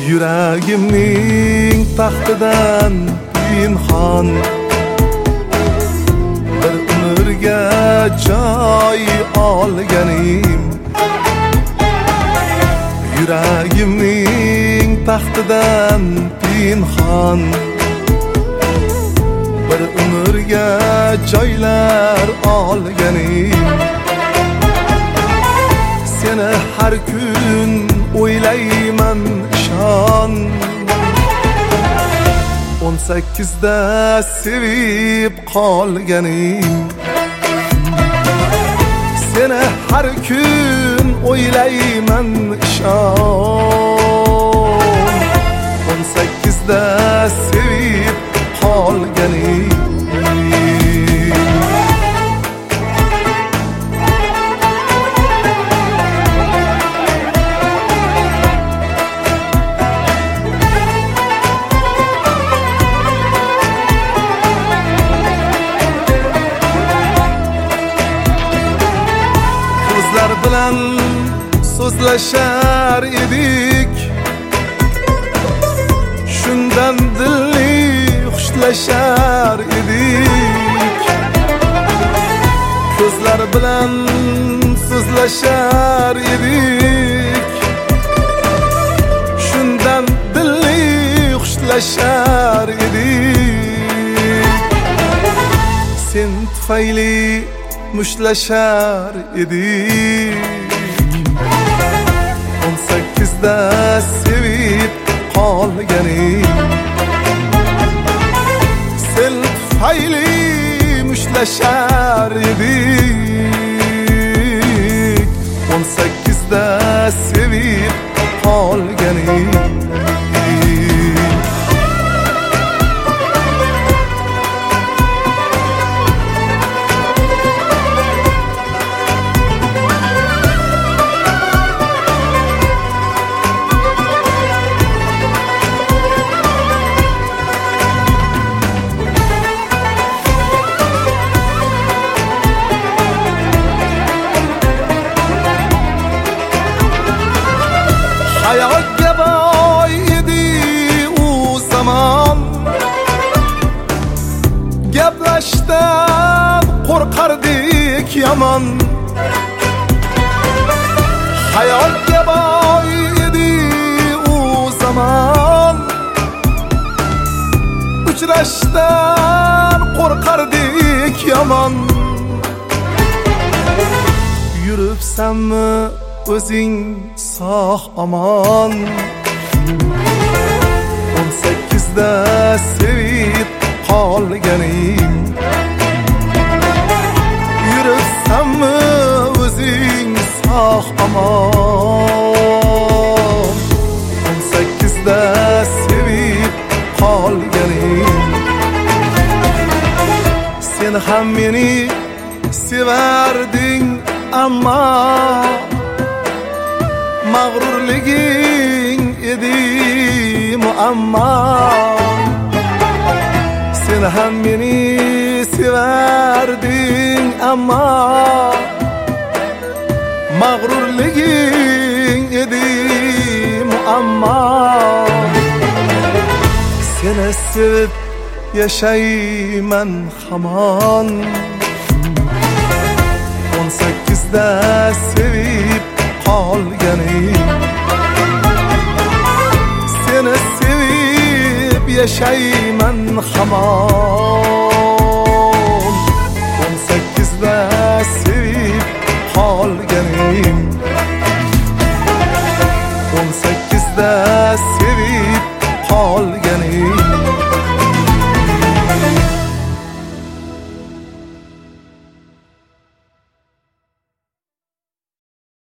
Yuragimning taxtidan pinhon bir umrga joy olganim. Yuragimning taxtidan pinhon bir umrga joylar olganim. Seni har kun o'ylayman ishon, 18da sevib qolganim. Seni har kun o'ylayman ishon, 18da sevib qolganim. Bilan so'zlashar edik, shundan dilli xushlashar edik. Ko'zlar bilan so'zlashar edik, shundan dilli xushlashar edik. Sen tufayli mushtlashar edik, 18da sevib qolganim. Sen tufayli mushtlashar edik, 18da sevib qolganim. Hayotga boy edi u zamon, gaplashdan qo'rqardik yomon. Hayotga boy edi u zamon, uchrashdan qo'rqardik yomon. Yuribsanmi o'zing sog' omon, 18da sevib qolganim. Yuribsanmi o'zing sog' omon, 18da sevib qolganim. Sen ham meni sevarding, ammo mag'rurliging edi muammo. Sen ham meni sevarding, ammo mag'rurliging edi muammo. Seni sevib yashayman hamon, 18da sevib qolganim. Seni sevib yashayman hamon,